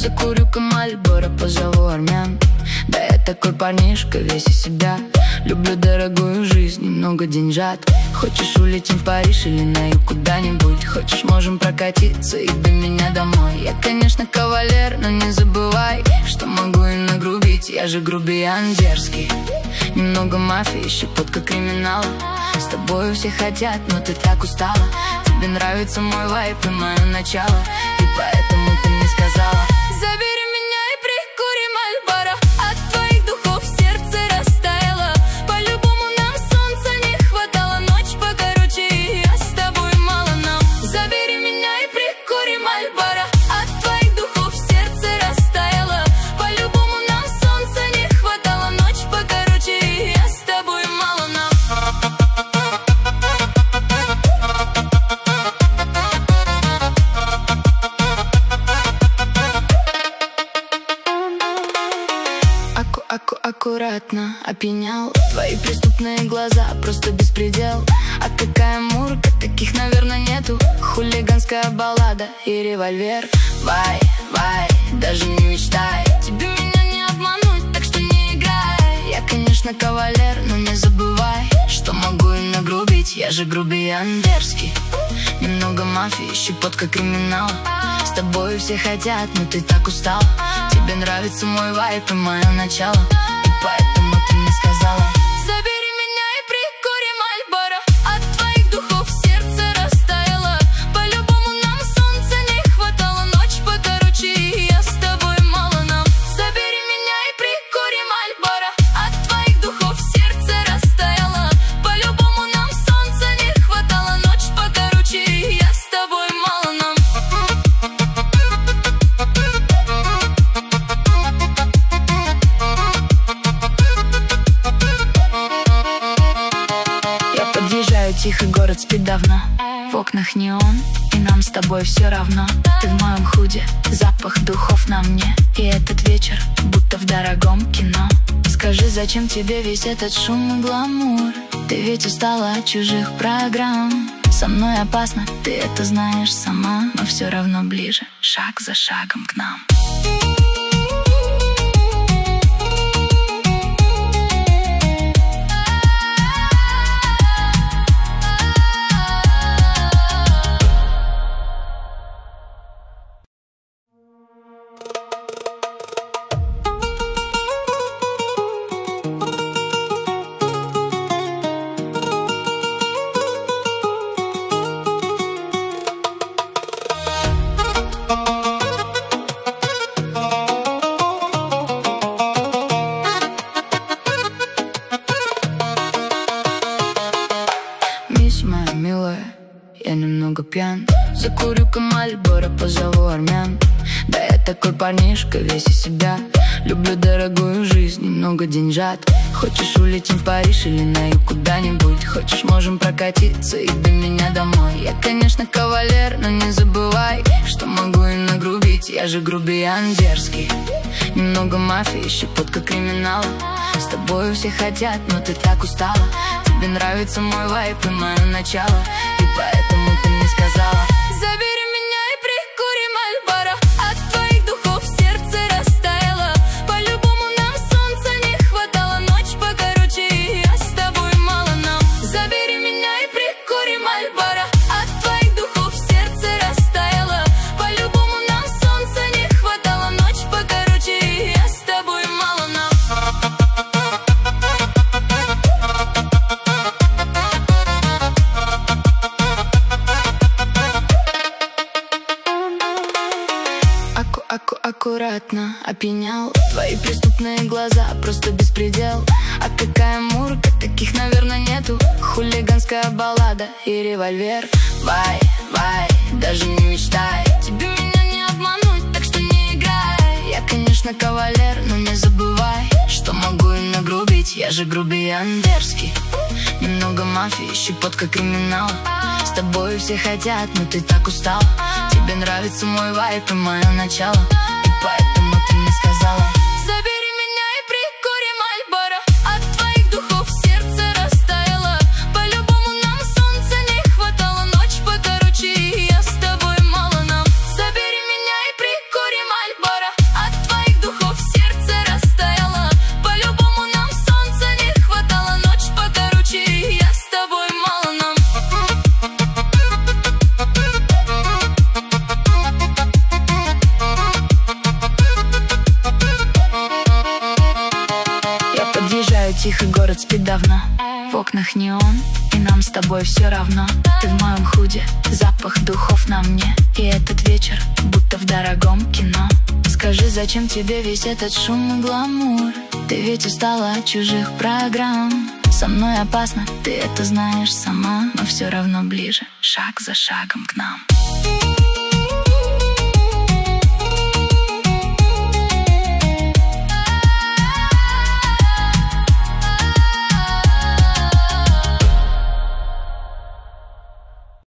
Закурю-ка Мальборо, позову армян. Да я такой парнишка, весь из себя. Люблю дорогую жизнь, немного деньжат. Хочешь, улетим в Париж или на юг куда-нибудь? Хочешь, можем прокатиться и до меня домой. Я, конечно, кавалер, но не забывай, что могу и нагрубить. Я же грубиян дерзкий. Немного мафии, щепотка криминала. С тобою все хотят, но ты так устала. Тебе нравится мой вайб и мое начало, и поэтому ты мне сказала: забери меня и прикури Мальборо. От твоих духов сердце растаяло. По-любому нам солнца не хватало. Ночь покороче, и я с тобой мало нам. Забери меня и прикури Мальборо. От твоих духов сердце растаяло. По-любому нам солнца не хватало. Ночь покороче, и я с тобой мало нам. Аккуратно опьянял. Твои преступные глаза, просто беспредел. А какая мурка, таких, наверное, нету. Хулиганская баллада и револьвер. Вай, вай, даже не мечтай. Тебе меня не обмануть, так что не играй. Я, конечно, кавалер, но не забывай, что могу и нагрубить. Я же грубиян дерзкий. Немного мафии, щепотка криминала. С тобой все хотят, но ты так устал. Тебе нравится мой вайб и мое начало, и поэтому ты мне сказала: забери меня и прикури Мальборо. От твоих духов сердце растаяло. По-любому нам солнца не хватало. Ночь покороче, и я с тобой мало нам. Забери меня и прикури Мальборо. От твоих духов сердце растаяло. По-любому нам солнца не хватало. Ночь покороче, и я с тобой мало нам. Тихий город спит давно, в окнах неон, и нам с тобой все равно. Ты в моем худе, запах духов на мне, и этот вечер будто в дорогом кино. Скажи, зачем тебе весь этот шум и гламур? Ты ведь устала от чужих программ. Со мной опасно, ты это знаешь сама, но все равно ближе, шаг за шагом к нам. Моя милая, я немного пьян. Закурю-ка Мальборо, позову армян. Да я такой парнишка, весь из себя. Люблю дорогую жизнь, немного деньжат. Хочешь, улетим в Париж или на юг куда-нибудь? Хочешь, можем прокатиться и до меня домой. Я, конечно, кавалер, но не забывай, что могу и нагрубить. Я же грубиян дерзкий. Немного мафии, щепотка криминала. С тобою все хотят, но ты так устала. Тебе нравится мой вайб и мое начало, и поэтому ты мне сказала: забери меня и прикури Мальборо. От твоих духов сердце растаяло. По-любому нам солнца не хватало. Ночь покороче, и я с тобой мало нам. Забери меня и прикури Мальборо. От твоих духов сердце растаяло. По-любому нам солнца не хватало. Ночь покороче, и я с тобой мало нам. Аккуратно опьянял. Твои преступные глаза, просто беспредел. А какая мурка, таких, наверное, нету. Хулиганская баллада и револьвер. Вай, вай, даже не мечтай. Тебе меня не обмануть, так что не играй. Я, конечно, кавалер, но не забывай, что могу и нагрубить. Я же грубиян дерзкий. Немного мафии, щепотка криминала. С тобой все хотят, но ты так устал. Тебе нравится мой вайб и мое начало, и поэтому ты мне сказала: забери меня и прикури Мальборо. От твоих духов сердце растаяло. По-любому нам солнца не хватало. Ночь покороче, и я с тобой мало нам. Забери меня и прикури Мальборо. тихий город спит давно. В окнах неон, и нам с тобой все равно. Ты в моем худе, запах духов на мне. И этот вечер, будто в дорогом кино. Скажи, зачем тебе весь этот шум и гламур? Ты ведь устала от чужих программ. Со мной опасно, ты это знаешь сама, но все равно ближе, шаг за шагом к нам.